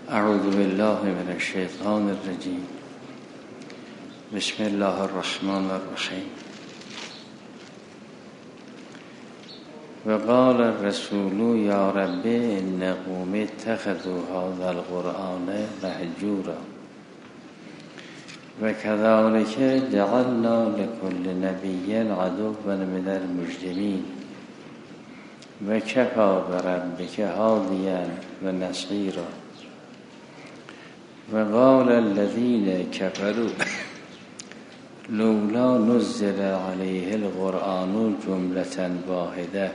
اعوذ بالله من الشیطان الرجیم. بسم الله الرحمن الرحیم. وقال الرسول یا رب ان قوم اتخذوا هذا القرآن مهجورا وكذلك جعلنا لكل نبي عدوا من المجرمين وكفى بربك هاديا ونصيرا. وقال الذين كفروا لولا نزل عليه القرآن جملة واحدة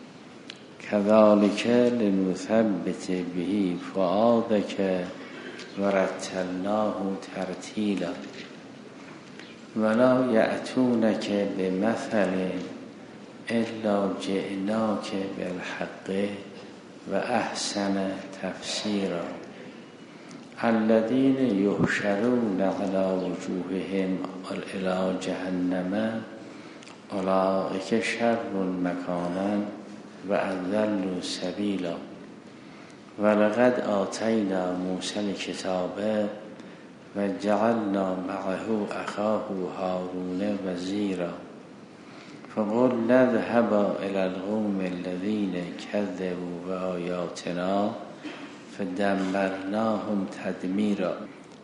كذلك لنثبت به فؤادك ورتلناه ترتيلا. ولا يأتونك بمثل إلا جئناك بالحق وأحسن تفسيرا. الذين يحشرون على وجوههم إلى جهنم أولئك شر مكانا وأضل سبيلا. ولقد آتينا موسى الكتاب وجعلنا معه أخاه هارون وزيرا. فقلنا اذهبا إلى القوم الذين كذبوا بآياتنا فدمرناهم تدميرا.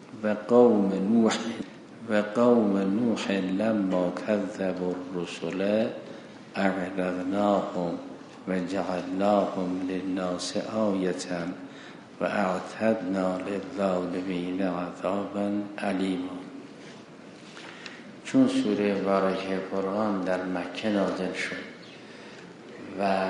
وقوم نوح لما كذبوا الرسل أغرقناهم وجعلناهم للناس آية وأعتدنا للظالمين عذابا أليما. چون سوره مبارکه قرآن در مکه نازل شد و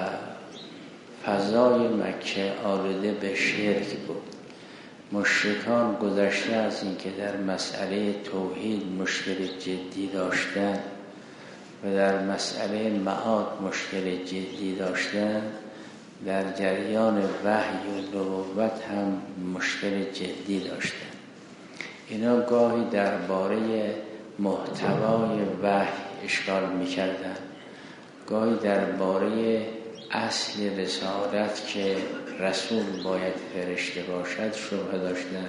فضای مکه آلوده به شرک بود، مشرکان گذشته از این که در مسئله توحید مشکل جدی داشتن و در مسئله معاد مشکل جدی داشتن، در جریان وحی و نبوت هم مشکل جدی داشتن. اینا گاهی درباره محتوای وحی اشکال می‌کردن، گاهی درباره اصل رسالت که رسول باید فرشته باشد شبهه داشتن،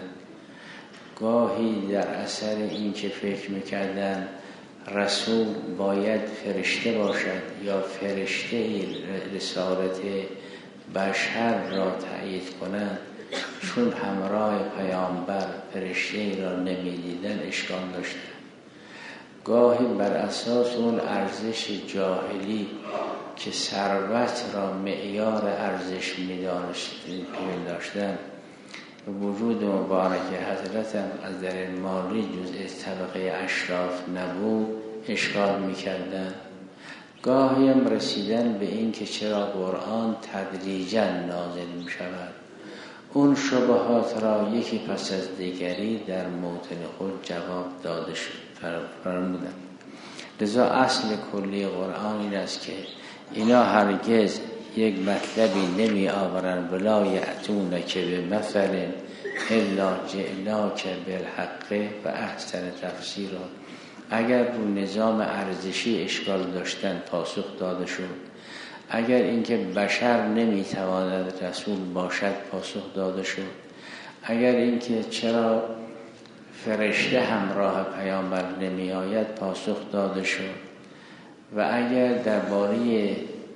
گاهی در اثر این که فکر میکردن رسول باید فرشته باشد یا فرشته رسالت بشر را تأیید کنند، چون همراه پیامبر فرشته را نمیدیدن اشکال داشتن. گاهی بر اساس اون ارزش جاهلی که ثروت را معیار ارزش می‌داشتن و وجود مبارک حضرت هم از در مالی جزء طبقه اشراف نبود اشکال می‌کردن. گاهی هم رسیدن به این که چرا قرآن تدریجاً نازل می‌شود. اون شبهات را یکی پس از دیگری در موطن خود جواب داده شد فرمودن. لذا اصل کلی قرآن این است که اینا هرگز یک مطلبی نمی آورن ولا یأتونک بمثل الا جئناک بالحق و احسن تفسیرا. اگر رو نظام ارزشی اشکال داشتن پاسخ داده شد، اگر اینکه بشر نمی تواند رسول باشد پاسخ داده شد، اگر اینکه چرا فرشته همراه پیامبر نمی آید پاسخ داده شد، و اگر درباره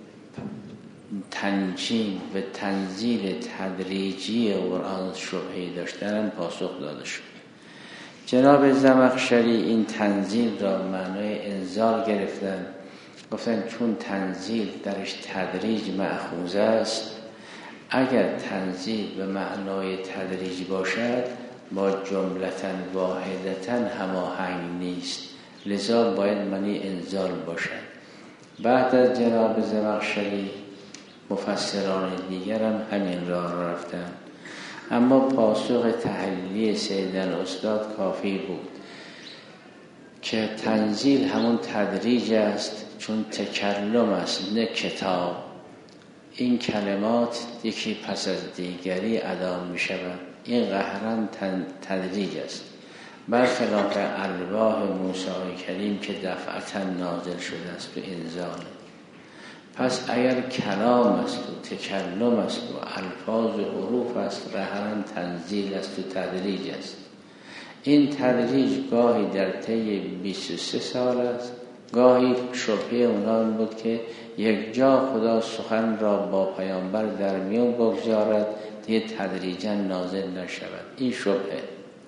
تنجیم و تنزیل تدریجی قرآن شبهه‌ای داشتن پاسخ داده شد. جناب زمخشری این تنزیل را معنای انزال گرفتن، گفتن چون تنزیل درش تدریج مأخوذ است، اگر تنزیل به معنای تدریج باشد با جملةً واحدةً هماهنگ نیست، لذا باید معنی انزال باشد. بعد از جناب زمخشری مفسران دیگر هم همین راه رفتن، اما پاسخ تحلیلی سیدن استاد کافی بود که تنزیل همون تدریج است، چون تکلم است نه کتاب. این کلمات یکی پس از دیگری ادا می شود، این قهرن تدریج است، برخلاف الواح موسی کریم که دفعتا نازل شده است و انزال. پس اگر کلام است و تکلم است و الفاظ و حروف است، رهن تنزیل است و تدریج است. این تدریج گاهی در طی 23 سال است، گاهی شبهه اونا بود که یک جا خدا سخن را با پیامبر در میان بگذارد دیگه تدریجا نازل نشود. این شبهه.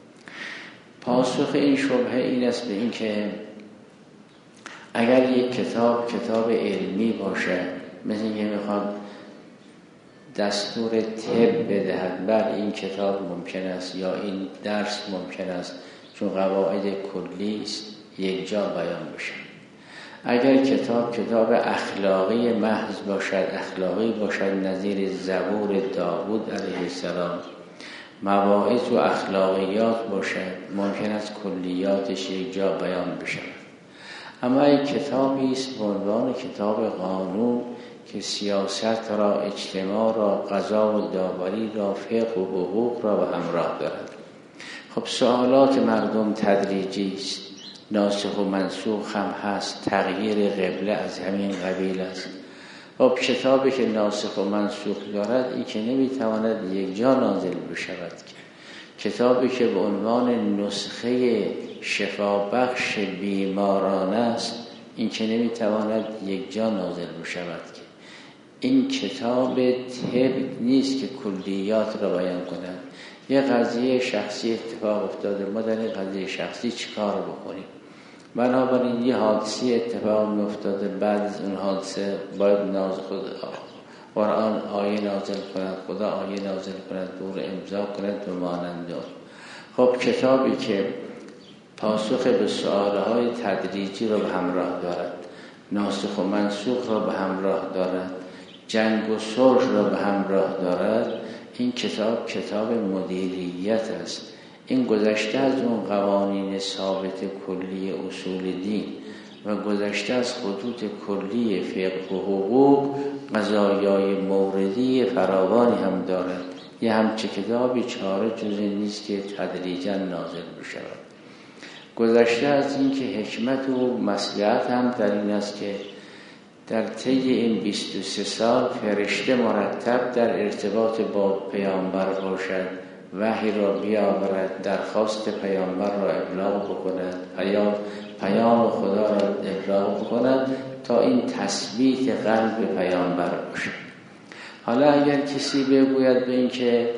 پاسخ این شبهه این است به این که اگر یک کتاب علمی باشد، مثل اینکه میخواد دستور طب بدهد، بله این کتاب ممکن است یا این درس ممکن است چون قواعد کلی است یک جا بیان بشه. اگر کتاب اخلاقی محض باشد، اخلاقی باشد نظیر زبور داوود علیه السلام، مواعظ و اخلاقیات باشد، ممکن است کلیاتش یک جا بیان بشه. اما یک کتابی است به عنوان کتاب قانون که سیاست را، اجتماع را، قضا و داوری را، فقه و حقوق را به همراه دارد. خب سوالات مردم تدریجی است، ناسخ و منسوخ هم هست، تغییر قبله از همین قبیل است. خب کتابی که ناسخ و منسوخ دارد این که نمیتواند یک جا نازل بشود. کتابی که به عنوان نسخه شفابخش بیماران است این که نمیتواند یک جا نازل بشود. این کتاب طب نیست که کلیات را بیان کند. یه قضیه شخصی اتفاق افتاده، ما در این قضیه شخصی چیکار بکنیم؟ بنابراین یه حادثه اتفاق می افتاده، بعد از اون حادثه باید قرآن آیه نازل کند، خدا آیه نازل کند، دور امضا کند به مانند. خب کتابی که پاسخ به سوالهای تدریجی را به همراه دارد، ناسخ و منسوخ را به همراه دارد، جنگ و صلح را به همراه دارد، این کتاب مدیریت است. این گذشته از اون قوانین ثابت کلی اصول دین و گذشته از خطوط کلی فقه و حقوق، قضایای موردی فراوانی هم دارد. یه همچه کتابی چاره جزی نیست که تدریجا نازل بشود. گذشته از این که حکمت و مصلحت هم در این است که در طی این 23 سال فرشته مرتب در ارتباط با پیامبر باشد، وحی را بیاورد، درخواست پیامبر را ابلاغ بکند، پیام خدا را ابلاغ بکند تا این تثبیت قلب پیامبر باشد. حالا اگر کسی بگوید به این که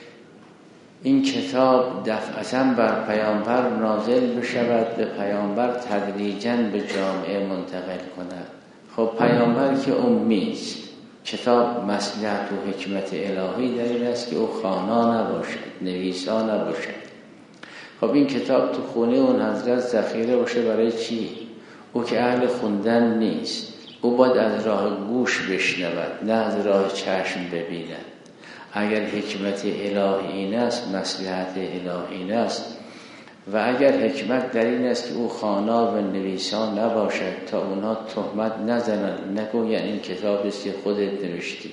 این کتاب دفعتاً بر پیامبر نازل بشود، به پیامبر تدریجاً به جامعه منتقل کند، خب پیامبر که امی است، کتاب مصلحت و حکمت الهی در این است که او خوانا نباشد، نویسا نباشد. خب این کتاب تو خونه اون حضرت ذخیره باشه برای چی؟ او که اهل خوندن نیست، او باید از راه گوش بشنود نه از راه چشم ببیند. اگر حکمت الهی این است، مصلحت الهی این است، و اگر حکمت در این است که او خوانا و نویسا نباشد تا اونا تهمت نزنند، نگویند این کتاب است که خودت نوشتی.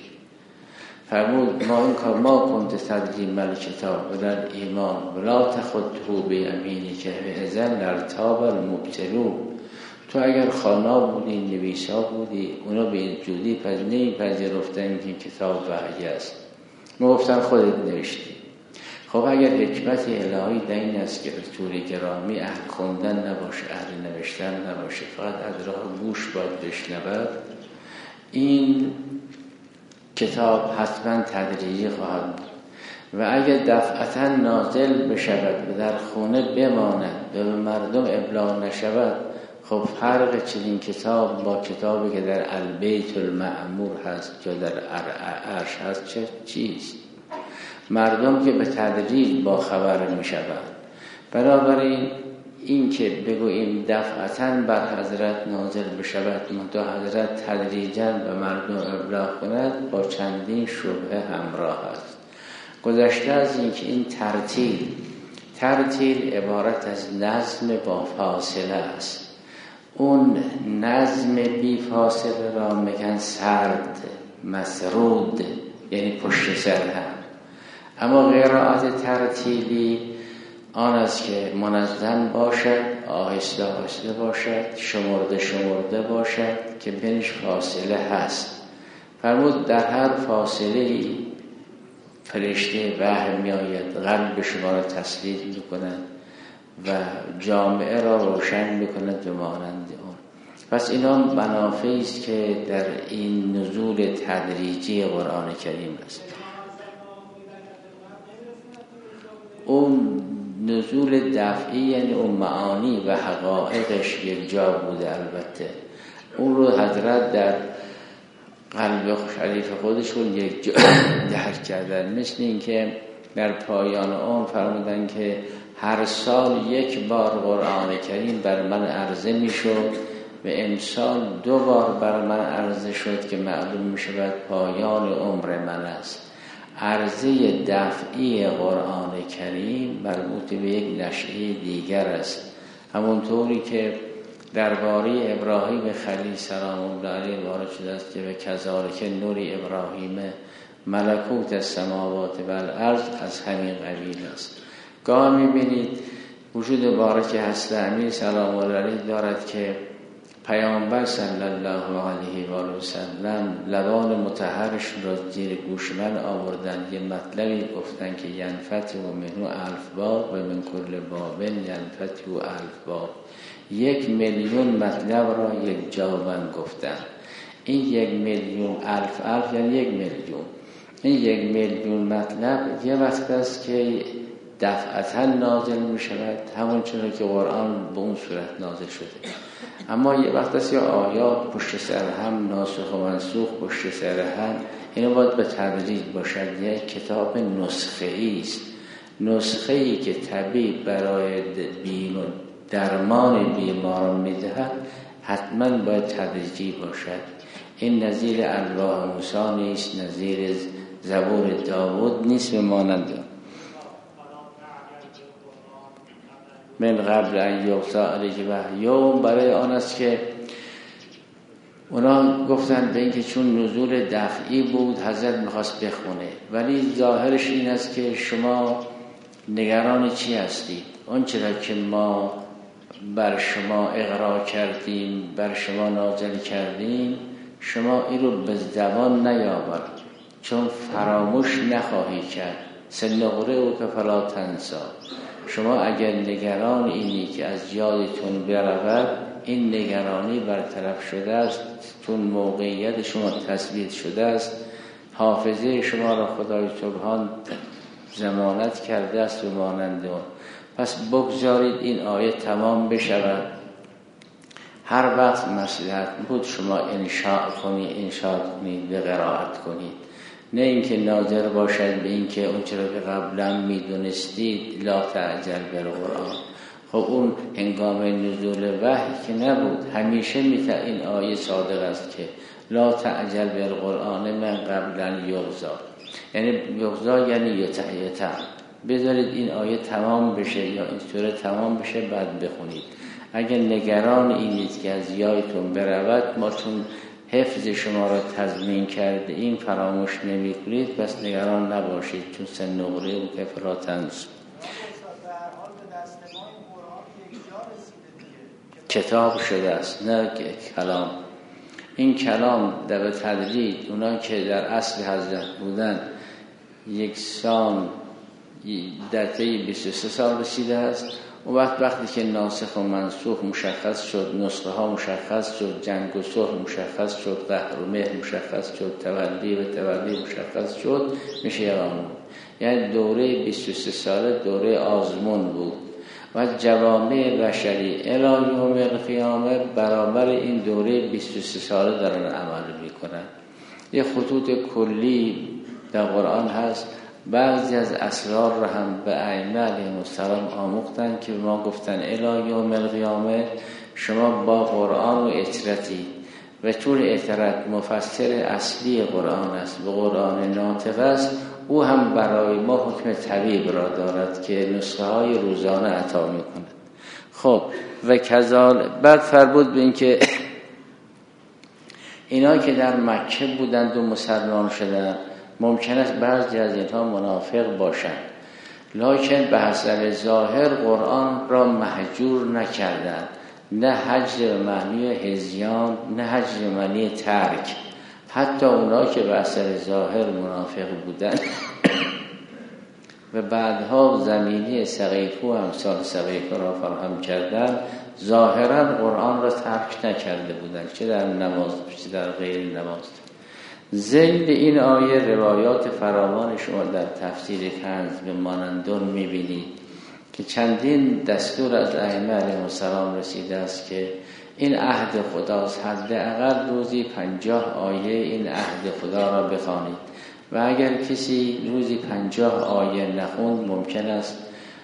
فرمود ما کنت تدری مل کتاب ولل ایمان ولا تخطه بیمینی که اذن لارتاب المبطلون. تو اگر خوانا بودی، نویسا بودی، اونا به این جودی نمی‌پذیرفتن که این کتاب وحی است، گفتن خودت نوشتی. خب اگر حکمت الهی در این است که رسول گرامی اهل خوندن نباشه، اهل نوشتن نباشه، فقط از راه گوش باید بشنود، این کتاب حتما تدریجی خواهد بود. و اگر دفعتا نازل بشود و در خونه بماند و به مردم ابلاغ نشود، خب فرق چنین کتاب با کتابی که در البیت المعمور هست یا در عرش هست چیست؟ مردم که به تدریج با خبر می شود. بنابراین این که بگوییم دفعتاً بر حضرت نازل بشود منتها حضرت تدریجاً به مردم ابلاغ کند، با چندین شبهه همراه است. گذشته از این که این ترتیل عبارت از نظم با فاصله است. اون نظم بی فاصله را میگن سرد، مسرود، یعنی پشت سر هم. اما قرائت ترتیلی آن است که منظم باشد، آهسته آهسته باشد، شمرده شمرده باشد که بینش فاصله هست. فرمود در هر فاصله فرشته وحی می آید، قلب شما را تسلیت می کند و جامعه را روشن می کند به مانند اون. پس اینا منافعی است که در این نزول تدریجی قرآن کریم است. اون نزول دفعی یعنی اون معانی و حقایقش یک جا بوده، البته اون رو حضرت در قلب شریف خودشون یک جا درک کردن. مثل این که در پایان اون فرمودن که هر سال یک بار قرآن کریم بر من عرضه می شد و امسال 2 بار بر من عرضه شد که معلوم می شود پایان عمر من است. عرضه دفعی قرآن کریم مربوط به یک نشأه دیگر است، همونطوری که درباره ابراهیم خلیل سلام الله علیه وارد شده است که به کذالک نوری ابراهیم ملکوت السماوات و الارض، از همین قبیل است. گاه می‌بینید وجود بارک هست امیر سلام الله علیه دارد که پیامبر صلی الله علیه و آله و سلم لبان مطهرش را زیر گوش من آوردن، یه مطلبی گفتن که ینفتح منه 1000 باب و من کل باب ینفتح 1000 باب. 1,000,000 مطلب را یک جا من گفتن. این 1,000,000 1000 یعنی 1,000,000. این 1,000,000 مطلب یه وقت است که دفعتا نازل می شود، همون چون که قرآن به اون صورت نازل شده. اما یه وقت است یا آیات پشت سر هم، ناسخ و منسوخ پشت سر هم، اینو باید به تدریج باشد. یه کتاب نسخه‌ای است، نسخه‌ای که طبیب برای درمان بیماران میدهد حتما باید تدریجی باشد. این نظیر الواح موسی نیست، نظیر زبور داوود نیست، به مانند من قبل ان یغشی علیه وحی. برای آن است که اونا گفتن به اینکه چون نزول دفعی بود حضرت میخواست بخونه، ولی ظاهرش این است که شما نگران چی هستید؟ اون چرا که ما بر شما اقرا کردیم، بر شما نازل کردیم، شما این رو به زبان نیاور، چون فراموش نخواهی کرد. سنقرئک فلا تنسی. شما اگر نگران اینی که از یادتون برود، این نگرانی برطرف شده است، چون موقعیت شما تثبیت شده است، حافظه شما را خدای سبحان ضمانت کرده است و مانند اون. پس بگذارید این آیه تمام بشود. هر وقت مصلحت بود شما انشاء کنید به قرائت کنید، نه اینکه ناظر باشد به اینکه اون چرا که قبلا میدونستید لا تعجل بالقرآن. خب اون هنگام نزول وحی که نبود، همیشه این آیه صادق است که لا تعجل بالقرآن من قبلا یغزا، یعنی یغزا یعنی یتعیتا. بذارید این آیه تمام بشه یا این سوره تمام بشه بعد بخونید. اگر نگران اینید که از یادتون برود، ما چون حفظ شما را تضمین کرده این فراموش نمی کنید، پس نگران نباشید، چون سنقرئک فلا تنسی. کتاب شده است نه کلام. این کلام در تدریج اونا که در اصل حضرت بودن یکسان در طی 23 سال رسیده است. اون وقتی که ناسخ و منسوخ مشخص شد، نسخه ها مشخص شد، جنگ و صلح مشخص شد، قهر و مهر مشخص شد، تولی و تولی مشخص شد، میشه قانون. یعنی دوره 23 ساله دوره آزمون بود و جوامع بشری الی یوم القیامه برابر این دوره 23 ساله دارن عمل میکنن. یه خطوط کلی در قرآن هست. بعضی از اسرار را هم به ائمه علیهم السلام آموختن که ما گفتن الی یوم القیامه شما با قرآن و اطرتی و طول اطرت مفسر اصلی قرآن است، به قرآن ناطق است. او هم برای ما حکم طبیب را دارد که نسخه های روزانه عطا می کند. خب و کذال بعد فرمود به این که اینا که در مکه بودند و مسلمان شدند، ممکن است بعضی از اینها منافق باشند، لکن به حسب ظاهر قرآن را محجور نکردند، نه هجر به معنی هذیان، نه هجر به معنی ترک. حتی اونا که به حسب ظاهر منافق بودند و بعدها زمینی سقیفه و امثال سقیفه را فراهم کردند، ظاهرا قرآن را ترک نکرده بودند، چه در نماز چه در غیر نماز. ضمن این آیه روایات فراوان شما در تفسیر کنز به مانندون میبینید که چندین دستور از ائمه علیهم السلام رسیده است که این عهد خداست، حداقل روزی 50 آیه این عهد خدا را بخوانید و اگر کسی روزی 50 آیه نخوند ممکن است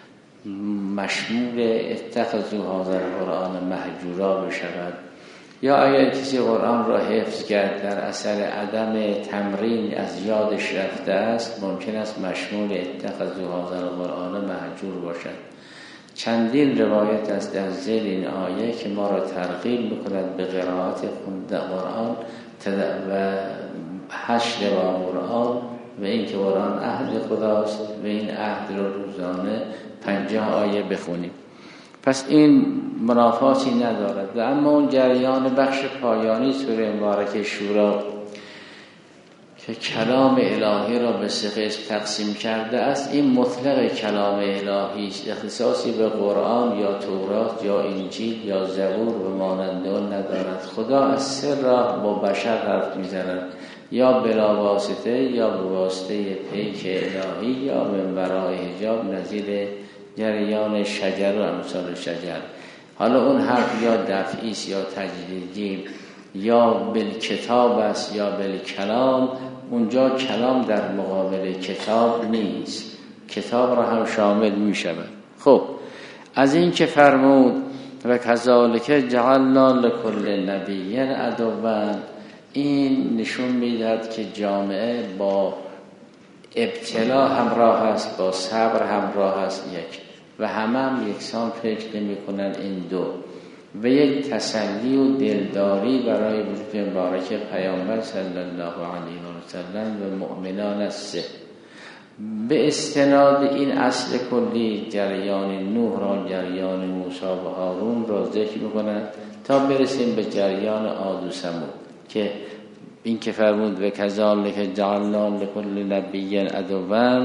مشمول اتخذوا هذا القرآن مهجورا بشود، یا اگر کسی قرآن را حفظ کرد در اثر عدم تمرین از یادش رفته است ممکن است مشمول اتخذوا هذا القرآن مهجور باشد. چندین روایت است در ذیل این آیه که ما را ترغیب می‌کند به قرائت قرآن و حشر با قرآن و این که قرآن عهد خداست و این عهد را روزانه 50 آیه بخونیم. پس این منافاتی ندارد. و اما اون جریان بخش پایانی سوره مبارکه شورا که کلام الهی را به 3 قسم تقسیم کرده است، این مطلق کلام الهی است، اختصاصی به قرآن یا تورات یا انجیل یا زبور و مانند آن ندارد. خدا از سر راه با بشر حرف می‌زند، یا بلا واسطه یا به واسطه پیک الهی یا من وراء حجاب، نظیر جریان شجر و امثال شجر. حالا اون حرف یا دفعی است یا تجدیدی یا بالکتاب است یا بالکلام، اونجا کلام در مقابل کتاب نیست، کتاب را هم شامل می شود. خب از این که فرمود و کذالک جعلنا لکل نبی عدوا، این نشون میدهد که جامعه با ابتلا همراه است، با صبر همراه است یک، و هم یکسان فکر نمی کنن این دو، و یک تسلی و دلداری برای وجود مبارک پیامبر صلی الله علیه و سلم و مؤمنان است. به استناد این اصل کلی جریان نوح را، جریان موسی و هارون را ذکر می‌کنند تا برسیم به جریان عاد و ثمود که این که فرمود و کذالک جعلنا لکل نبی عدوا،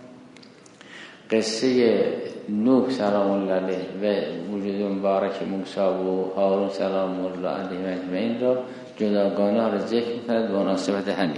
قصه نوح سلام الله علیه و وجود مبارک موسی و هارون سلام الله علیهم اجمعین را جداگانه را ذکر می‌کند به مناسبت همین.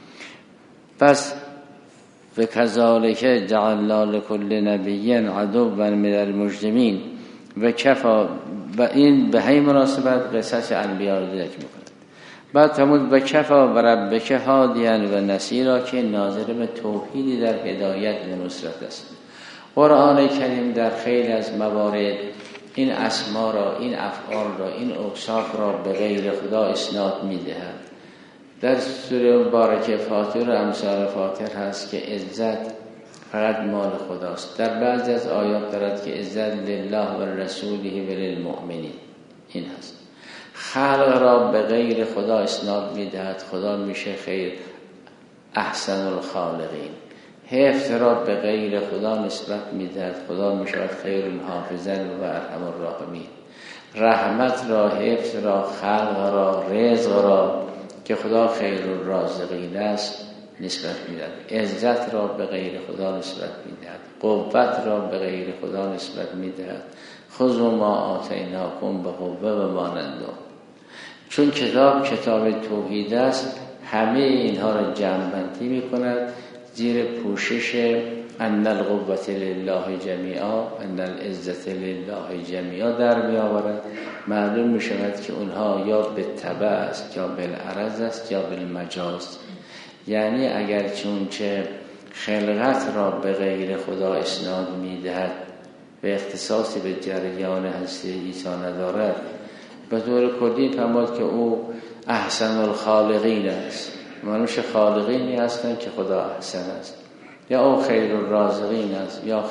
پس و کذالک جعلنا لکل نبی عدوا من المجرمین و کفا، و این به همین مناسبت قصص انبیا را ذکر می‌کند. بعد فرمود و کفا و ربک هادیا و نصیرا که ناظر به توحیدی در هدایت و نصرت است. قرآن کریم در خیلی از موارد این اسما را، این افعال را، این اوصاف را به غیر خدا اسناد می‌دهد. در سوره مبارکه فاطر و امثال فاطر هست که عزت فقط مال خداست. در بعضی از آیات دارد که عزت لله و رسوله و للمؤمنین. این هست خلق را به غیر خدا اسناد می‌دهد. خدا میشه خیر احسن الخالقین. حفظ را به غیر خدا نسبت می‌دهد. خدا میشود خیر الحافظین و ارحم الراحمین. رحمت را، حفظ را، خلق را، رزق را که خدا خیر الرازقین است نسبت می‌دهد. عزت را به غیر خدا نسبت می‌دهد. قوت را به غیر خدا نسبت می‌دهد. خذوا ما آتیناکم بقوة و مانند آن. چون کتاب توحید است، همه اینها را جمع‌بندی می‌کند زیر پوشش ان القوة لله جمیعا، ان العزة لله جمیعا در می‌آورد. معلوم می‌شود که اونها یا به تبع است یا بالعرض است یا بالمجاز. یعنی اگر چون که خلقت را به غیر خدا اسناد می‌دهد و اختصاصی به جریان هستی عیسی ندارد، به طور کلی فرمود که او احسن الخالقین است. منوش خالقینی هستند که خدا احسن است، یا او خیر الرازقین است، یا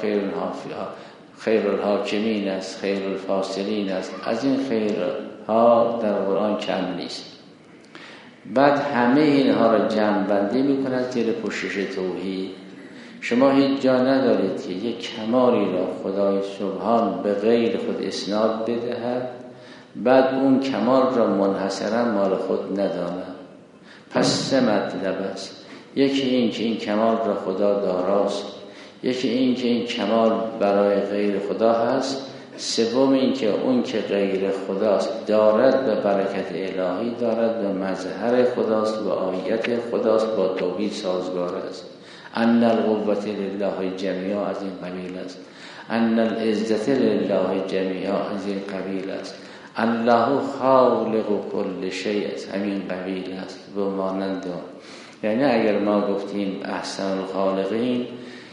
خیر الحاکمین است، خیر الفاصلین است. از این خیرها در قرآن کم نیست. بعد همه اینها را جمع بندی می‌کند زیر پوشش توحید شما هیچ جا ندارید که یک کمالی را خدای سبحان به غیر خود اسناد بدهد بعد اون کمال را منحصرا مال خود نداند. پس 3 مطلب است. یکی این که این کمال را خدا داراست، یکی این که این کمال برای غیر خدا هست، سوم این که اون که غیر خداست دارد به برکت الهی، دارد به مظهر خداست، به آیت خداست، با توحید سازگار است. ان القوة لله جمیعا از این قبیل است. ان العزة لله جمیعا از این قبیل است. الله خالق کل شیء از همین قبیل است و مانند آن. یعنی اگر ما گفتیم احسن الخالقین،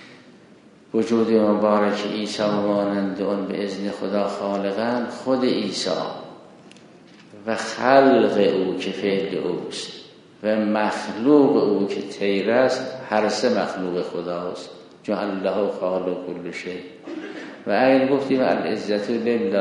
وجود مبارک عیسی و مانند آن به اذن خدا خالقن، خود عیسی و خلق او که فعل اوست و مخلوق او که طیر است، هر 3 مخلوق خداست. چون الله خالق کل شیء. و اگر گفتیم العزة لله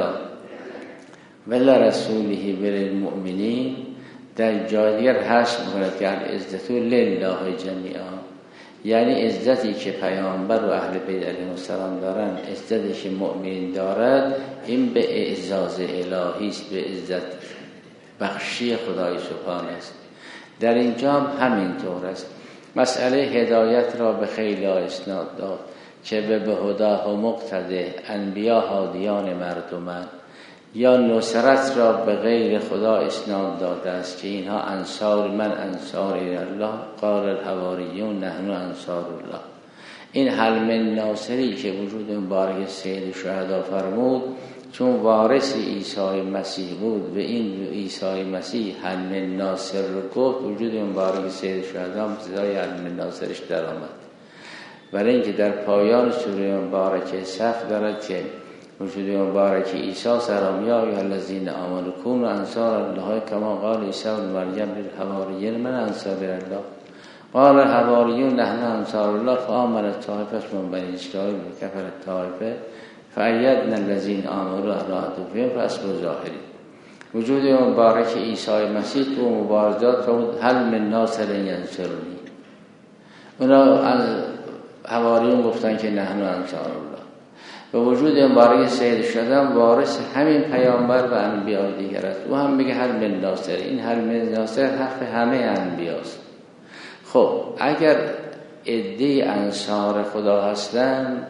و لرسوله وللمؤمنین، در جای دیگر حذف می‌کند که العزة لله جمیعا، یعنی عزتی که پیامبر و اهل بیت علیهم السلام دارن، عزتی که مؤمن دارد، این به اعزاز الهی است، به عزت بخشی خدای سبحان است. در اینجا هم همینطور است. مسئله هدایت را به خیلی اسناد داد که به هداه و مقتده انبیا هادیان مردمند، یا نصرت را به غیر خدا اسناد داده است که اینها انصار من انصار الله قال الحواریون نحن انصار الله. این حلم ناصری که وجود مبارک سید شهدا فرمود، چون وارث عیسی مسیح بود و این عیسی مسیح حلم ناصر رو گفت، وجود مبارک سید شهدا ابتدای حلم ناصرش در آمد. برای اینکه در پایان سوره مبارک صف دارد که وجود مبارک عیسی سلام یا ایها الذین آمنوا کونوا انصار الله کما قال عیسی ابن مریم للحواریین من انصار الله قال الحواریون نحن انصار الله فآمنت طائفة من بنی اسرائیل وکفرت طائفة فأیدنا الذین آمنوا علی عدوهم فاصبحوا ظاهرین. وجود مبارک عیسی مسیح تو مبارزات فرمود هل من ناصر ینصرنی. اونا حواریون گفتن که نحن انصار الله. و وجود مبارک سید شدن وارث همین پیامبر و انبیاء دیگر است. او هم میگه هل من ناصر. این هل من ناصر حرف همه انبیاست. خب اگر عده انصار خدا هستند،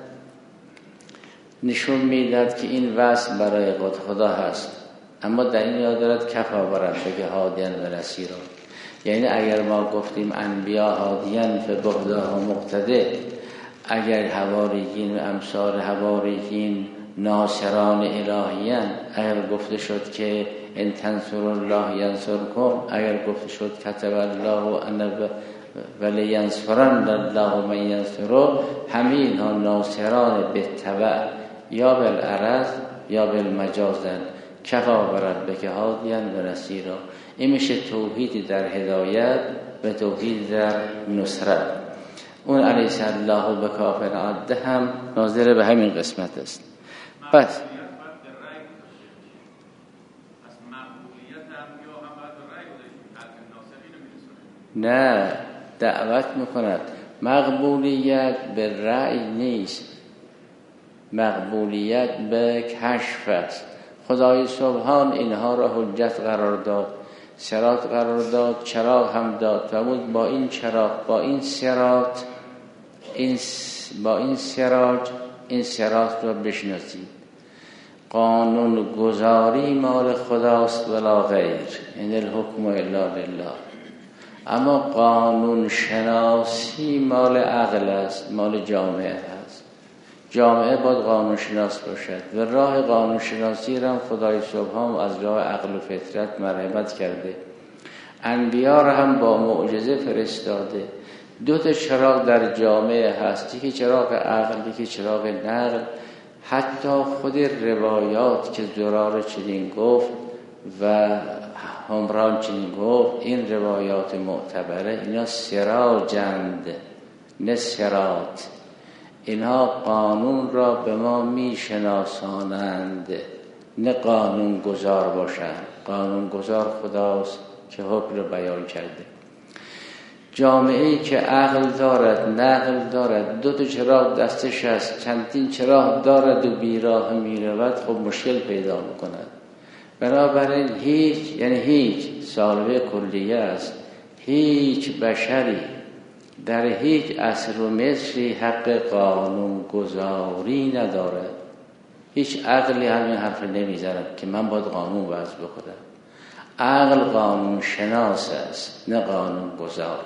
نشون میداد که این وصف برای خدا هست، اما در این یاد دارد کفا برد بگه هادیان و نصیرا. یعنی اگر ما گفتیم انبیا هادیان فبهداه و مقتده، اگر حواریین و امثال حواریین ناصران الهیان، اگر گفته شد که ان تنصروا الله ینصرکم، اگر گفته شد کتب الله ان ولی ینصرن الله من ینصره، همه اینها ناصران به تبع یا بالعرض یا بالمجازن کفا برد بک هادیان و نصیرا. این میشه توحید در هدایت و توحید در نصرت. اون علیه الله به کافر عاده هم ناظر به همین قسمت است. پس نه، دعوت میکند. مقبولیت به رأی نیست، مقبولیت به کشف است. خدای سبحان اینها را حجت قرار داد، صراط قرار داد، چراغ هم داد. فرمود با این چراغ، با این صراط، با این سراج، این صراط را بشناسید. قانون گذاری مال خداست ولا غیر، این الحکم الا لله. اما قانون شناسی مال عقل است، مال جامعه است. جامعه باید قانون شناس باشد و راه قانون شناسی را خدای سبحان از راه عقل و فطرت مرحمت کرده. انبیا را هم با معجزه فرستاده. 2 چراغ در جامعه هست، یکی چراغ عقل، یکی چراغ نقل. حتی خود روایات که زرار چنین گفت و همران چنین گفت، این روایات معتبره، اینا سراجند نه صراط. اینها قانون را به ما می شناسانند، نه قانون گذار باشند. قانون گذار خداست که حکم رو بیان کرده. جامعه‌ای که عقل دارد، نقل دارد، دو چراغ دستش است، چندین چراغ دارد و بیراه میرود، خب مشکل پیدا میکند. بنابراین هیچ سالوه کلیه است، هیچ بشری در هیچ عصر و مصری حق قانون گذاری ندارد. هیچ عقلی همین حرف نمیزند که من باید قانون وضع بکنم. عقل قانون شناس است، نه قانون گذار.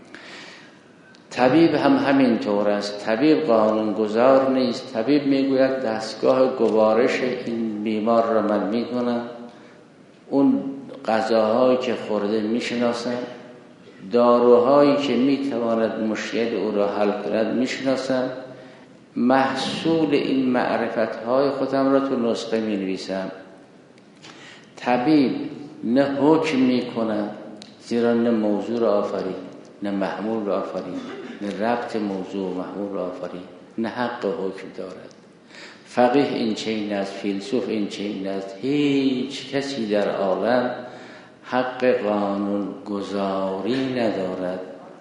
طبیب هم همین طور است، طبیب قانون گذار نیست. طبیب میگوید دستگاه گوارش این بیمار را من میکنم، اون غذاهایی که خورده میشناسم، داروهایی که میتواند مشکل او را حل کند میشناسم، محصول این معرفتهای خودم را تو نسخه مینویسم. طبیب نه حکم میکند، زیرا نه موضوع را آفرید، نه محمول را آفرید، نه ربط موضوع و محمول را آفرید، نه حق حکم دارد. فقیه این چنین است، فیلسوف این چنین است. هیچ کسی در عالم حق قانون گذاری ندارد.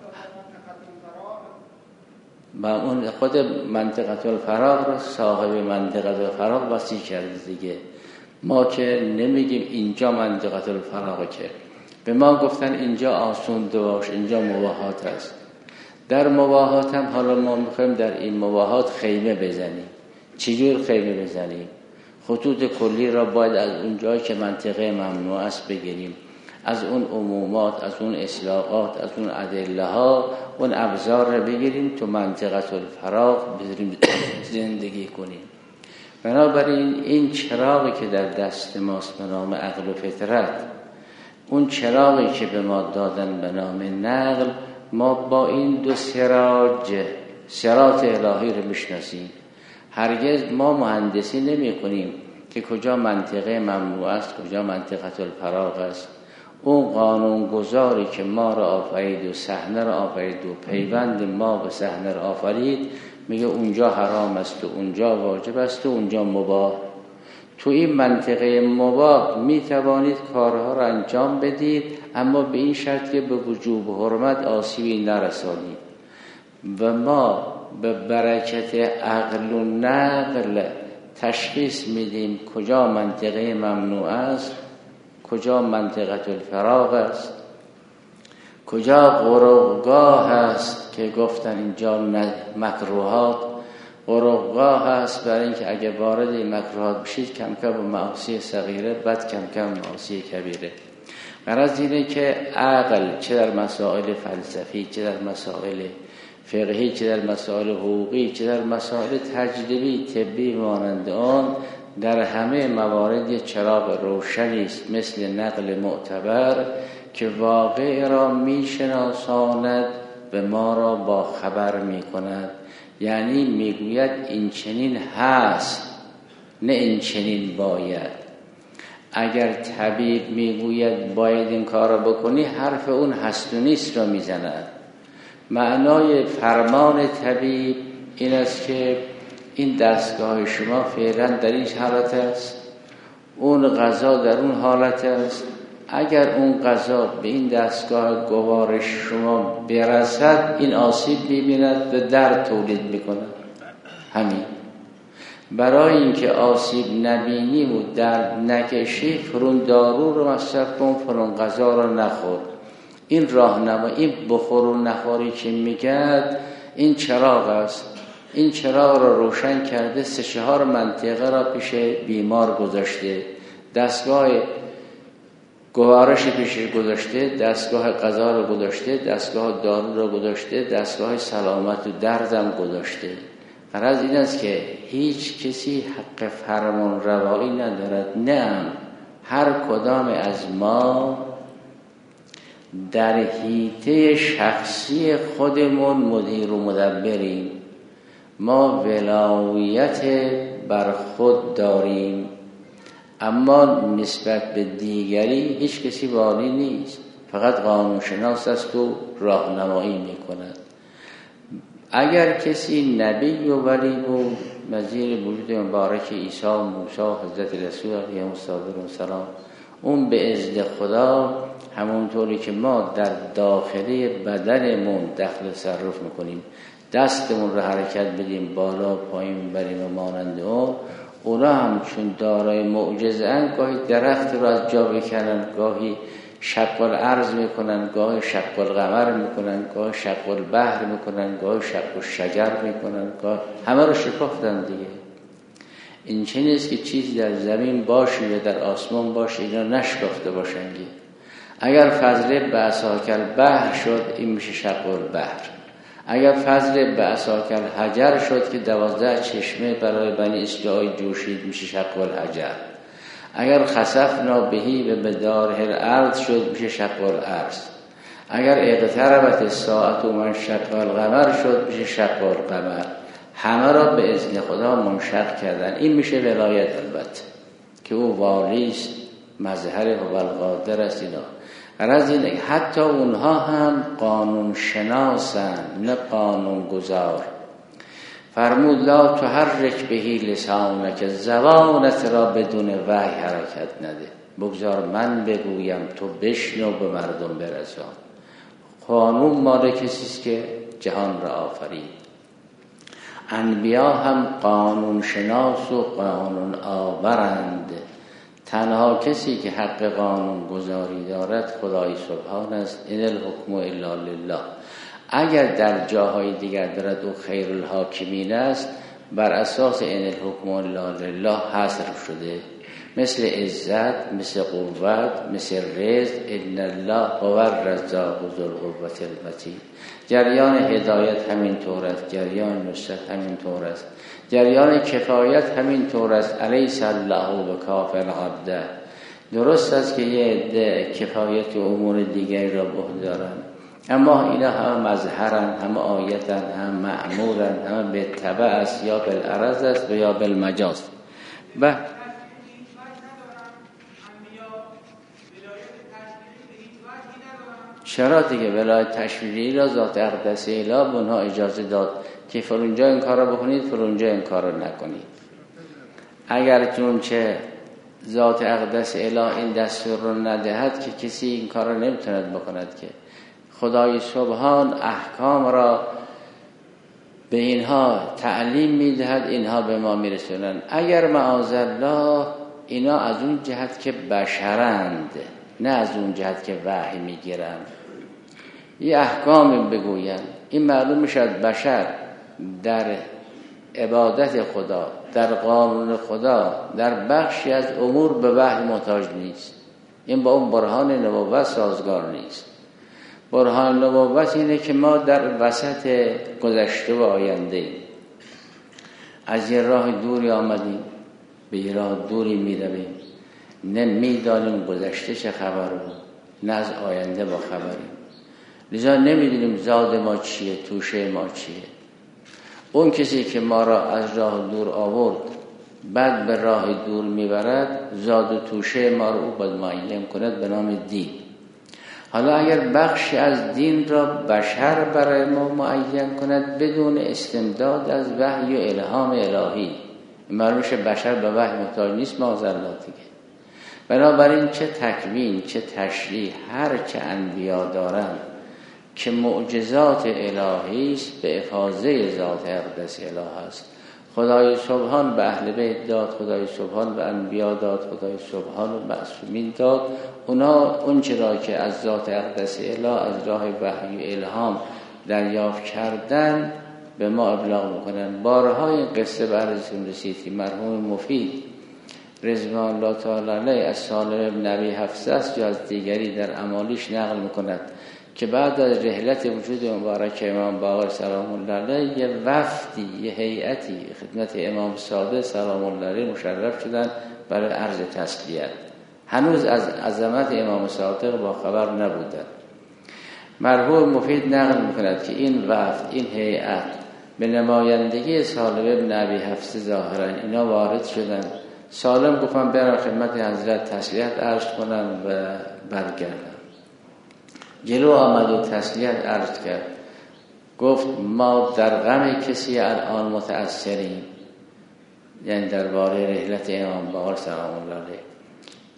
و اون خود منطقه الفراغ را صاحب منطقه الفراغ وصی کرده دیگه. ما که نمیگیم اینجا منطقه الفراغ، که به ما گفتن اینجا آسونده باش، اینجا مباحات است. در مباحات هم حالا ما میخوایم در این مباحات خیمه بزنیم. چجور خیمه بزنیم؟ خطوط کلی را باید از اون جایی که منطقه ممنوع است بگیریم، از اون عمومات، از اون اصلاحات، از اون ادله ها، اون ابزار را بگیریم تو منطقه الفراغ بذاریم زندگی کنیم. بنابراین این چراغی که در دست ماست به نام عقل و فطرت، اون چراغی که به ما دادن به نام نقل، ما با این دو صراط الهی رو میشناسیم. هرگز ما مهندسی نمی کنیم که کجا منطقه ممنوع است، کجا منطقه الفراغ است. اون قانون گذاری که ما را آفرید و صحنه را آفرید و پیوند ما به صحنه را آفرید، میگه اونجا حرام است و اونجا واجب است و اونجا مباح. تو این منطقه مباح میتوانید کارها را انجام بدید، اما به این شرط که به وجوب و حرمت آسیبی نرسانید. و ما به برکت عقل و نقل تشخیص میدیم کجا منطقه ممنوع است، کجا منطقه الفراغ است، کجا قرقگاه است که گفتن اینجا مکروهات. قرقگاه است برای اینکه اگه وارد این مکروهات بشید کم کم به معاصی صغیره، بعد کم کم معاصی کبیره. غرض اینه که عقل چه در مسائل فلسفی، چه در مسائل فقهی، چه در مسائل حقوقی، چه در مسائل تجربی طبی مانند آن، در همه موارد یک چراغ روشنی است مثل نقل معتبر که واقع را میشناساند، به ما را با خبر میکند. یعنی میگوید این چنین هست، نه این چنین باید. اگر طبیب میگوید باید این کار را بکنی، حرف اون هست و نیست را میزند. معنای فرمان طبیب این است که این دستگاه شما فعلا در این حالت است، اون غذا در اون حالت است. اگر اون غذا به این دستگاه گوارش شما برسد، این آسیب می‌بیند و درد تولید می‌کند. همین. برای اینکه آسیب نبینی و درد نکشی، فرون دارو رو مصرف کن، فرون غذا رو نخور. این راهنما، این بخور و نخوری که میگد، این چراغ است. این چراغ را روشن کرده، 3-4 منطقه را پیش بیمار گذاشته، دستگاه گوارش پیش گذاشته، دستگاه غذا را گذاشته، دستگاه دارو را گذاشته، دستگاه سلامت و دردم گذاشته. غرض این است که هیچ کسی حق فرمان روایی ندارد. نه، هر کدام از ما در حیطه شخصی خودمون مدیر و مدبریم. ما ولایت بر خود داریم، اما نسبت به دیگری هیچ کسی والی نیست، فقط قانون شناس است و راهنمایی میکند. اگر کسی نبی و ولی بود، نظیر وجود مبارک عیسی و موسی و حضرت رسول علیه السلام، اون به اذن خدا همونطوری که ما در داخلی بدنمون دخل تصرف میکنیم، دستمون رو حرکت بدیم بالا پایین بریم و مانند اونا هم چون دارای معجزه ان، گاهی درخت رو از جا بکنن، گاهی شق الارض میکنن، گاهی شق القمر میکنن، گاهی شق البحر میکنن، گاهی شق الشجر میکنن، گاهی همه رو شکافتن دیگه. این چه نیست که چیزی در زمین باشه یا در آسمان باشه اینا نشکافته باشن. اگر فضل بعصاک البحر شد این میشه شق البحر، اگر فضل بعصاک الحجر شد که 12 چشمه برای بنی اسرائیل جوشید میشه شق الحجر، اگر خسفنا بهی و بداره الارض شد میشه شق الارض، اگر اقتربت الساعة و منشق القمر شد میشه شق القمر. همه را به اذن خدا منشق کردن. این میشه ولایت البته که او والیست، مظهر هو القادر است. اینا غرض اینه حتی اونها هم قانون شناسن نه قانون گذار. فرمود لا تحرک بهی لسانک، زبانت را بدون وحی حرکت نده، بگذار من بگویم تو بشنو به مردم برسان. قانون مال کسیست که جهان را آفرید. انبیا هم قانون شناس و قانون آورند. تنها کسی که حق قانون گذاری دارد خدای سبحان است. ان الحکم الا لله. اگر در جاهای دیگر دارد او خیر الحاکمین است، بر اساس ان الحکم الا لله حصر شده، مثل عزت، مثل قوت، مثل رزق. ان الله هو الرزاق ذو القوة المتین. جریان هدایت همین طور است، جریان نصرت همین طور است، جریان کفایت همین طور است. الیس الله بکاف العبد. درست است که یه عده کفایت و امور دیگری را به عهده دارند، اما اینا همه مظهرن، همه آیتن، همه مأمورن، همه به تبع است، یا بالعرض است و یا بالمجاز. و چرا دیگه ولایت تشریعی را ذات اقدس الهی به اونها اجازه داد که فرونجا این کار را بکنید، فرونجا این کار را نکنید. اگر چونچه ذات اقدس الهی این دستور را ندهد که کسی این کار را نمیتوند بکند. که خدای سبحان احکام را به اینها تعلیم میدهد، اینها به ما میرسونند. اگر معاذالله اینا از اون جهت که بشرند، نه از اون جهت که وحی میگیرند، یه احکام بگویند، این معلوم میشد بشر در عبادت خدا، در قانون خدا، در بخشی از امور به وحی محتاج نیست. این با اون برهان نبوت سازگار نیست. برهان نبوت اینه که ما در وسط گذشته و آینده ایم. از یه راه دوری آمدیم به یه راه دوری میرویم، نه میدانیم گذشته چه خبر بود، نه از آینده با خبریم. لذا نمیدونیم زاد ما چیه، توشه ما چیه. اون کسی که ما را از راه دور آورد بعد به راه دور میبرد، زاد و توشه ما رو او باید معین کند به نام دین. حالا اگر بخشی از دین را بشر برای ما معین کند بدون استمداد از وحی و الهام الهی، معلومه بشر به وحی محتاج نیست معاذالله دیگه. بنابراین چه تکوین چه تشریع هر چه انبیا دارند که معجزات الهی است، به افاضه ذات اقدس اله است. خدای سبحان به اهل بیت داد، خدای سبحان به انبیا داد، خدای سبحان به معصومین داد. اونا اون چرا که از ذات اقدس اله از راه وحی و الهام دریافت کردن به ما ابلاغ میکنن. بارها این قصه به عرضتون رسید که مرحوم مفید رضوان الله تعالی علیه از سالم ابن ابی حفصه است یا از دیگری در امالیش نقل میکند که بعد از رحلت وجود مبارک امام باقر سلام الله علیه یه وفدی، یه هیئتی خدمت امام صادق سلام الله علیه مشرف شدن برای عرض تسلیت. هنوز از عظمت امام صادق با خبر نبودند. مرحوم مفید نقل میکند که این وفد، این هیئت به نمایندگی سالم ابن ابی حفصه ظاهرا اینا وارد شدند. سالم گفتم برم خدمت حضرت تسلیت عرض کنم و برگردم. جلو آمد و تسلیت عرض کرد. گفت ما در غم کسی الان متأثریم، یعنی درباره رحلت امام باقر سلام الله علیه.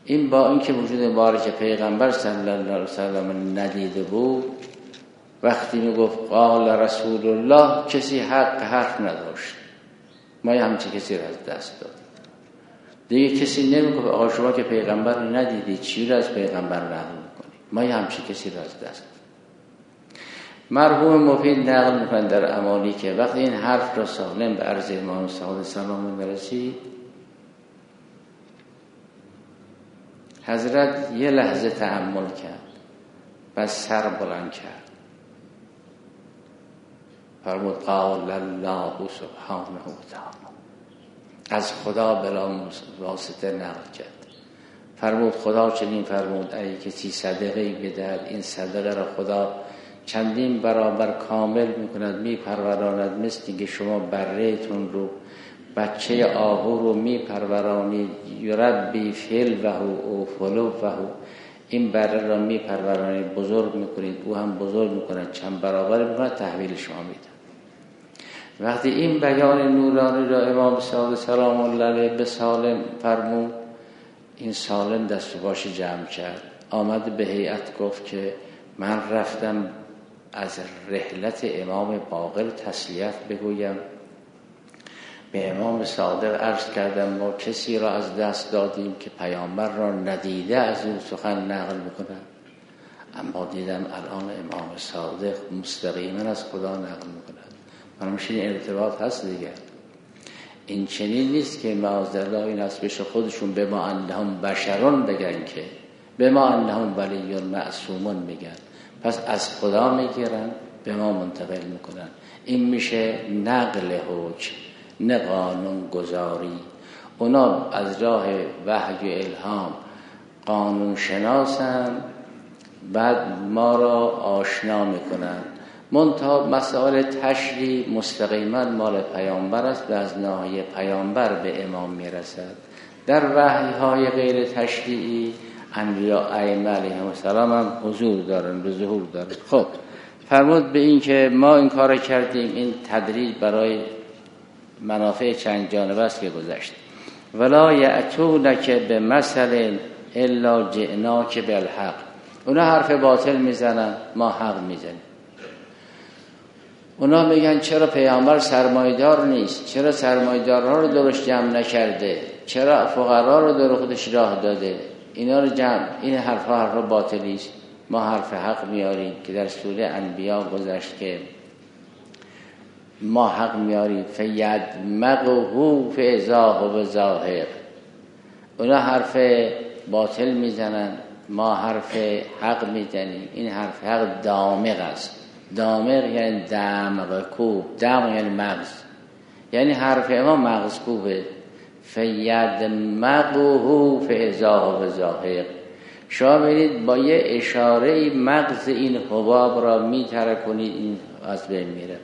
این با اینکه وجود مبارک پیغمبر صلی الله علیه وسلم ندیده بود، وقتی میگفت قال رسول الله کسی حرف نداشت. ما همچین کسی را از دست داد. دیگه کسی نمیگفت آقا شما که پیغمبر رو ندیدید چی رو از پیغمبر نقل میکنید. ما همچین کسی را از دست داد. مرحوم مفید نقل میکنن در امانی که وقتی این حرف را سالم به عرض امام صادق سلام میرسید، حضرت یه لحظه تأمل کرد و سر بلند کرد، فرمود قال الله سبحانه و تعالی، از خدا بلا واسطه نقل کرد. فرمود خدا چنین فرمود اگه کسی صدقه بدهد این صدقه را خدا چندین برابر کامل میکند، میپروراند، مثل اینکه شما برهتون رو، بچه آهو رو میپرورانید، یربی فیل وهو او فلو وهو، این بره را میپرورانید، بزرگ میکنید، او هم بزرگ میکند، چند برابر میکند، تحویل شما میده. وقتی این بیان نورانی را امام صادق سلام الله علیه به سالم فرمود، این سالم دست و باش جمع کرد، آمد به هیئت گفت که من رفتم از رحلت امام باقر تسلیت بگویم. به امام صادق عرض کردم ما کسی را از دست دادیم که پیامبر را ندیده از او سخن نقل میکنه، اما دیدم الان امام صادق مستقیما از خدا نقل میکنه. این ارتباط هست دیگه. این چنین نیست که معاذالله این اسبش خودشون به ما انهم بشرون بگن، که به ما انهم ولیون معصومون میگن، پس از خدا میگیرن به ما منتقل میکنن. این میشه نقل حکم، نه قانون گذاری. اونا از راه وحی و الهام قانون شناسن، بعد ما را آشنا میکنن. منتها مسائل تشریع مستقیما مال پیامبر است و از ناحیه پیامبر به امام میرسد. در وحی های غیر تشریعی انبیاء ائمه علیهم السلام هم حضور دارن، به ظهور دارن. خب فرمود به این که ما این کار کردیم، این تدریج برای منافع چند جانبه است که گذشت. ولا یأتونک بمثل الا جئناک بالحق. اونا حرف باطل میزنن، ما حق میزنیم. اونا میگن چرا پیامبر سرمایه‌دار نیست، چرا سرمایه‌دارها رو درست جمع نکرده، چرا فقرا رو در خودش راه داده، اینا رو جمع. این حرف باطلی است. ما حرف حق میاریم که در سوره انبیاء گذشت که ما حق میاریم فیدمغه فاذا هو زاهق. اونا حرف باطل میزنن، ما حرف حق میزنیم. این حرف حق دامغ است. دامغ یعنی دمغ کوب، دمغ یعنی مغز، یعنی حرف ما مغز کوبه. فیدمغه فاذا هو زاهق. شما ببینید با یه اشاره مغز این حباب را میترکونید، این از بین میره.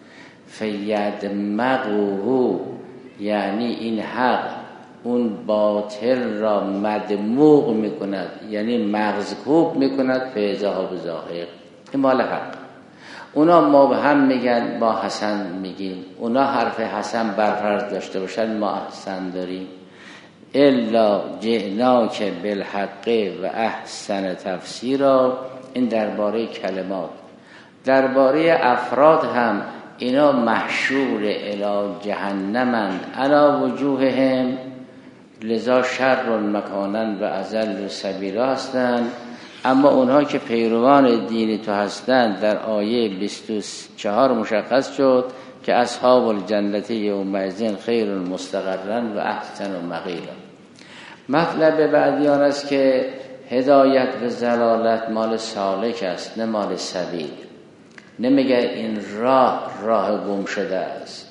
فیدمغه یعنی این حق اون باطل را مدموغ میکند، یعنی مغزکوب میکند. فاذا هو زاهق، این مال حق. اونا مبهم میگن، ما حسن میگیم. اونا حرف حسن برفرض داشته باشن، ما احسن داریم. الا جئناک بالحق و احسن تفسیرا. این درباره کلمات. درباره افراد هم اینا محشور الی جهنمند علی وجوههم لذا شر مکانا و اضل سبیلا هستند. اما اونها که پیروان دین تو هستند در آیه 24 مشخص شد که اصحاب الجنت یومئذ خیر مستقرا و احسن مقیلا. مطلب بعدیان است که هدایت به ضلالت مال سالک است، نه مال سبیل. نمیگه این راه گم شده است،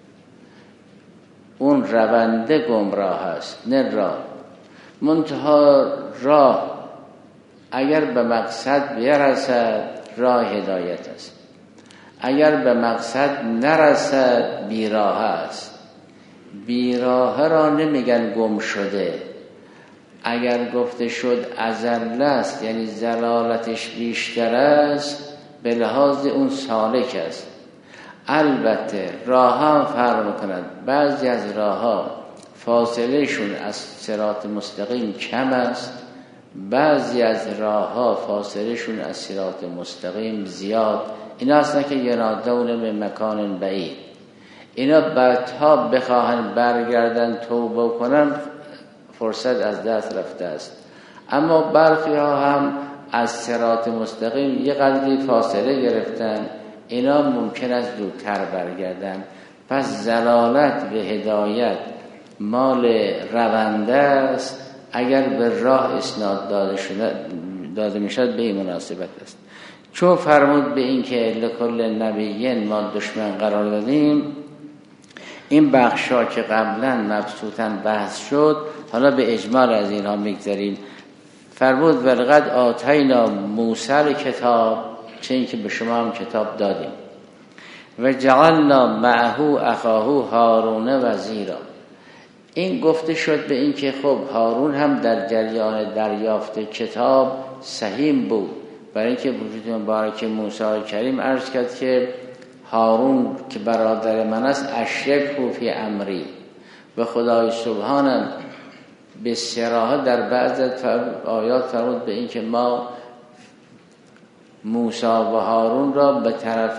اون رونده گمراه است، نه راه. منتها راه اگر به مقصد برسد راه هدایت است، اگر به مقصد نرسد بیراه است. بیراه را نمیگن گم شده. اگر گفته شد اضل است یعنی ضلالتش بیشتر است، به لحاظ اون سالک است. البته راه هم فرق می‌کند. بعضی از راه ها فاصلهشون از صراط مستقیم کم است، بعضی از راه ها فاصلهشون از صراط مستقیم زیاد. اینا هستن که ینادون به مکان بعید. اینا بعدها بخواهن برگردن توبه کنن فرصت از دست رفته است. اما برخی ها هم از صراط مستقیم یه قدری فاصله گرفتن، اینا ممکن است زودتر برگردن. پس ضلالت به هدایت مال رونده است، اگر به راه اسناد داده میشد به این مناسبت است. چون فرمود به این که لکل نبیین ما دشمن قرار دادیم، این بخشا که قبلا مبسوطاً بحث شد حالا به اجمال از اینها میگذاریم. فرمود ولقد آتینا موسی کتاب، چه این که به شما هم کتاب دادیم، و جعلنا معه اخاه هارون وزیرا. این گفته شد به این که خب هارون هم در جریان دریافت کتاب سهیم بود، برای اینکه وجود مبارک موسی کریم عرض کرد که هارون که برادر من است اشرکه فی امری، و خدای سبحانم به صراحت در بعض آیات فرمود به این که ما موسی و هارون را به طرف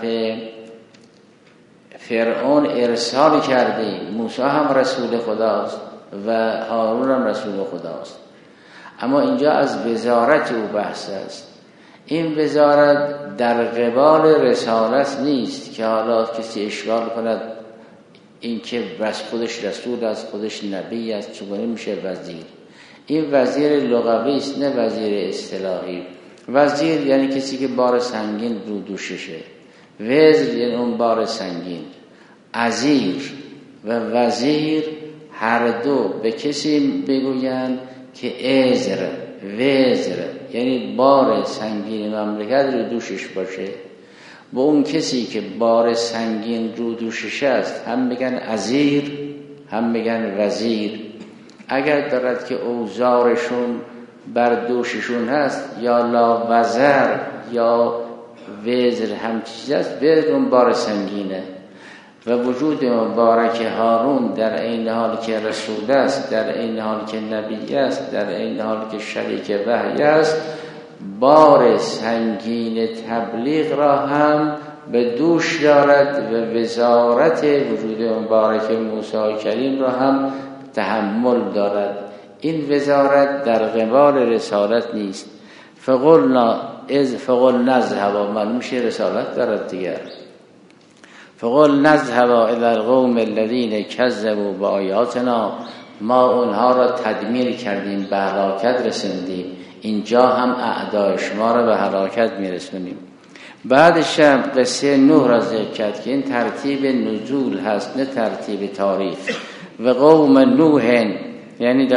فرعون ارسال کردیم. موسی هم رسول خداست و هارون هم رسول خداست، اما اینجا از وزارت او بحث است. این وزارت در قبال رسالت نیست که حالا کسی اشکال کند این که بس خودش رسول است، خودش نبی است، چگونه میشه وزیر. این وزیر لغوی است، نه وزیر اصطلاحی. وزیر یعنی کسی که بار سنگین رو دوششه، وزر یعنی اون بار سنگین. عزیر و وزیر هر دو به کسی بگویند که ازر، وزر یعنی بار سنگین مملکت رو دوشش باشه. با اون کسی که بار سنگین رو دوشش است هم بگن عزیر هم بگن وزیر. اگر دارد که اوزارشون بر دوششون هست یا لا وزر یا وزر هم چیز است، وزر اون بار سنگینه. و وجود مبارک هارون در این حال که رسول است، در این حال که نبی است، در این حال که شریک وحی است، بار سنگین تبلیغ را هم به دوش دارد و وزارت وجود مبارک موسی کریم را هم تحمل دارد. این وزارت در قبال رسالت نیست. فقلنا نذهب، معلوم میشه رسالت دارد دیگر. فقل نذهب الى القوم الذين كذبوا بآیاتنا، ما اونها را تدمیر کردیم، به هلاکت رسوندیم. اینجا هم اعدای شما را به هلاکت میرسونیم. بعدش هم قصه نوح را ذکر کرد که این ترتیب نزول هست نه ترتیب تاریخ. و قوم نوح یعنی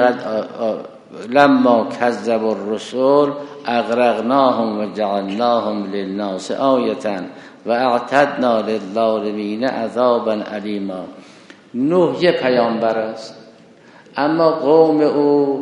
لما کذب الرسول اغرقناهم و جعلناهم للناس آیة و اعتدنا للظالمین عذابا علیما. نوح یه پیامبر است، اما قوم او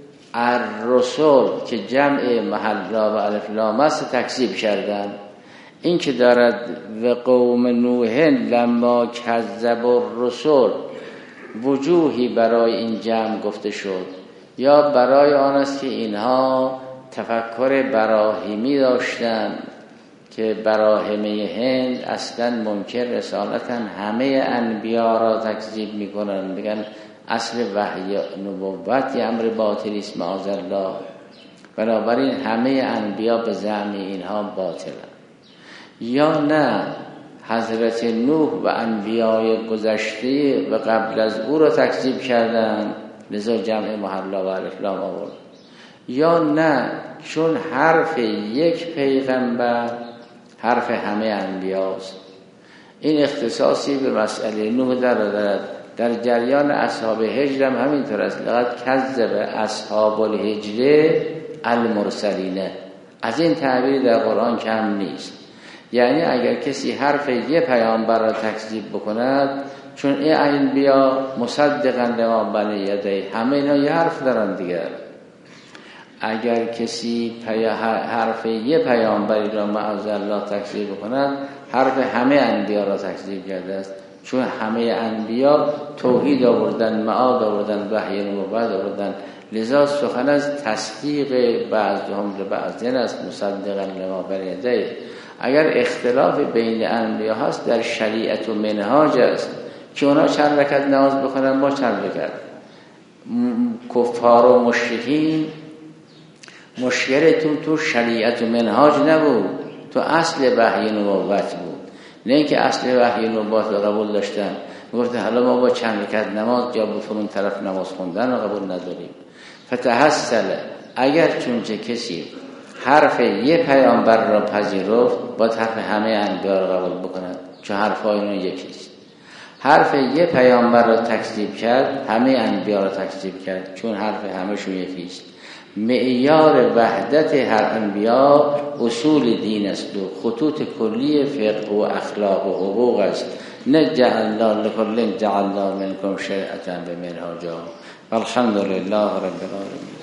الرسول که جمع محلا و الف لام است تکذیب کردند. این که دارد و قوم نوح لما کذب الرسول، وجوهی برای این جمع گفته شد، یا برای آن است که اینها تفکر براهیمی داشتند که براهمه هند اصلا منکر رسالتن، همه انبیا را تکذیب میکنن، بگن اصل وحی نبوت یه امر باطلی است معاذالله. بنابراین همه انبیا به زعم اینها باطلن. یا نه حضرت نوح و انبیای گذشته و قبل از او را تکذیب کردند، لذا جمع محلا و الف لام آورد. یا نه چون حرف یک پیغمبر حرف همه انبیاست. این اختصاصی به مسئله نوح دارد. در جریان اصحاب هجر هم همینطور است. لقد کذب اصحاب الهجر المرسلین. از این تعبیر در قرآن کم نیست. یعنی اگر کسی حرف یه پیامبر را تکذیب بکند، چون این انبیا مصدقاً لما بین یدیه، همه اینا یه حرف دارن دیگر. اگر کسی حرف یه پیامبری را معاذ الله تکذیب کند، حرف همه انبیا را تکذیب کرده است. چون همه انبیا توحید آوردن، معاد آوردن، وحی نبوت آوردن، لذا سخن از تصدیق بعضهم لبعض است مصدقا لما بین یدیه. اگر اختلاف بین انبیا هست در شریعت و منهاج است که اونا چند رکعت نماز بخونن ما چند رکعت. کفار و مشرکین مشکلتون تو شریعت و منهاج نبود، تو اصل وحی نبوت بود. نه اینکه اصل وحی نبوت رو قبول داشتن گفته حالا ما با چند رکعت نماز یا بفرون طرف نماز خوندن رو قبول نداریم. فتحصل اگر چونچه کسی حرف یه پیامبر را پذیرفت با حرف همه انبیا را قبول بکند، چون حرفای اون یکیست. حرف یه پیامبر را تکذیب کرد، همه انبیا را تکذیب کرد، چون حرف همه‌شون یکیست. معیار وحدت هر انبیا اصول دین است و خطوط کلی فقه و اخلاق و حقوق است. نه جعلنا لکل جعلنا منکم شریعة و منهاجا. والحمد لله رب العالمین.